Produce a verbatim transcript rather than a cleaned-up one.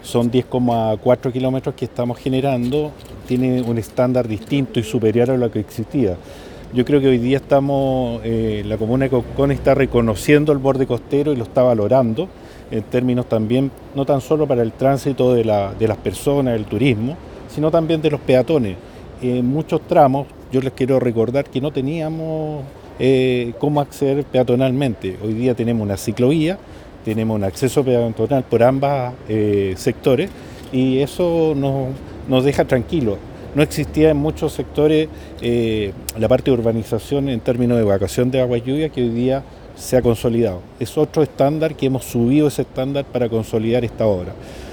son diez coma cuatro kilómetros que estamos generando, tiene un estándar distinto y superior a lo que existía. Yo creo que hoy día estamos, eh, la comuna de Concón está reconociendo el borde costero y lo está valorando en términos también, no tan solo para el tránsito de, la, de las personas, el turismo, sino también de los peatones. En muchos tramos, yo les quiero recordar que no teníamos eh, cómo acceder peatonalmente. Hoy día tenemos una ciclovía, tenemos un acceso peatonal por ambos eh, sectores y eso nos, nos deja tranquilos. No existía en muchos sectores eh, la parte de urbanización en términos de evacuación de agua y lluvia que hoy día se ha consolidado. Es otro estándar que hemos subido ese estándar para consolidar esta obra.